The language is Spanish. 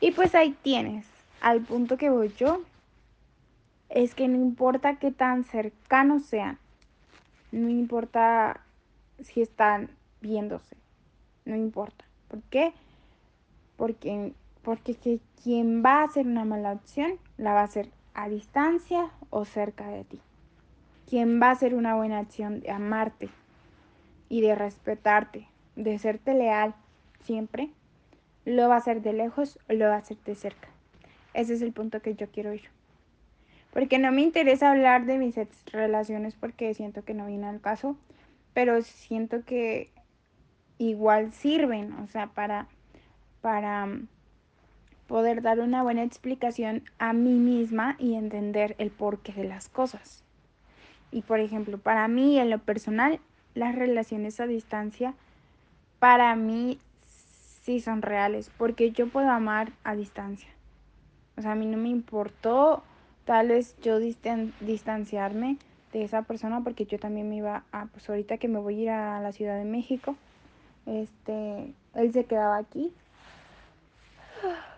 Y pues ahí tienes, al punto que voy yo, es que no importa qué tan cercanos sean, no importa si están viéndose, no importa. ¿Por qué? Porque, porque quien va a hacer una mala acción la va a hacer a distancia o cerca de ti. Quien va a hacer una buena acción de amarte y de respetarte, de serte leal siempre, lo va a hacer de lejos o lo va a hacer de cerca. Ese es el punto que yo quiero ir. Porque no me interesa hablar de mis ex relaciones porque siento que no viene al caso, pero siento que igual sirven, o sea, para poder dar una buena explicación a mí misma y entender el porqué de las cosas. Y por ejemplo, para mí en lo personal, las relaciones a distancia, para mí sí son reales, porque yo puedo amar a distancia. O sea, a mí no me importó tal vez yo distanciarme de esa persona porque yo también me iba a, pues ahorita que me voy a ir a la Ciudad de México, él se quedaba aquí